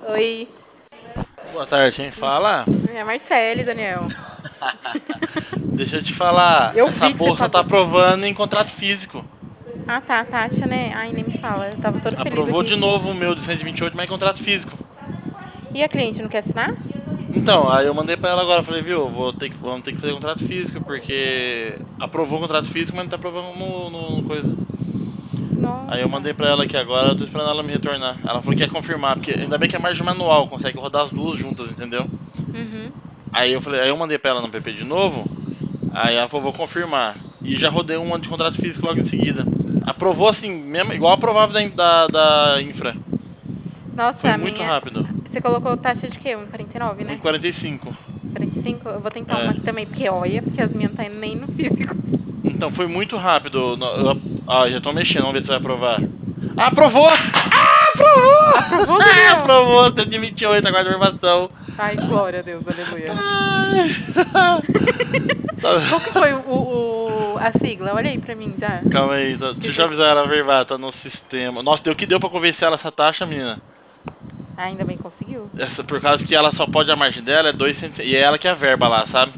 Oi, Boa tarde, quem fala? é a Marcele, Daniel. Deixa eu te falar, Eu essa vi que você bolsa tá pagou. aprovando em contrato físico. Ah, tá, a taxa, né? Ai, nem me fala. Eu tava toda feliz Aprovou aqui. de novo o meu de 128, mas em contrato físico. E a cliente não quer assinar? Então, aí eu mandei pra ela agora, falei, viu, vamos ter que fazer contrato físico, porque aprovou o contrato físico, mas não tá aprovando no coisa. Aí eu Nossa. mandei pra ela aqui agora, eu tô esperando ela me retornar. Ela falou que ia confirmar, porque ainda bem que é margem manual, consegue rodar as duas juntas, entendeu? Uhum. Aí eu mandei pra ela no PP de novo, aí ela falou, vou confirmar. E já rodei um de contrato físico logo em seguida. Aprovou assim, mesmo, igual aprovava da infra. Nossa, Foi a muito minha. rápido. Você colocou taxa de quê? 1,49, né? 1,45. 45? Eu vou tentar uma É. aqui também, porque olha, porque as minhas não tá indo nem no físico. Então foi muito rápido. Já tô mexendo, vamos ver se vai aprovar. Ah, aprovou! Aprovou! Aprovou, Daniel? Aprovou, 128, aguarda a informação. Ai, glória a Deus, aleluia. Ai. Qual que foi Tá- a sigla? Olha aí pra mim já. Calma aí, deixa eu já avisar ela, verbal, tá no sistema. Nossa, deu que deu pra convencer ela essa taxa, menina. Ah, ainda bem que conseguiu. Essa, por causa que ela só pode a margem dela é 2 e é ela que é a verba lá, sabe?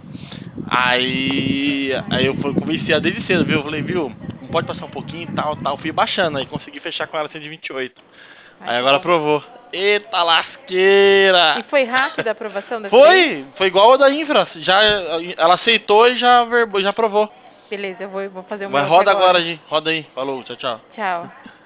Aí eu convenci ela desde cedo, viu? Eu falei, viu? Não pode passar um pouquinho e tal, tal. Fui baixando, aí consegui fechar com ela 128. Ai, Aí que agora bom. aprovou. Eita E lasqueira! foi rápida a aprovação dessa daí? Foi igual a da Infra. Já, ela aceitou e já aprovou. Beleza, eu vou fazer o Vai, meu aqui roda agora, agora. Gi. Roda aí. Falou, tchau, tchau. Tchau.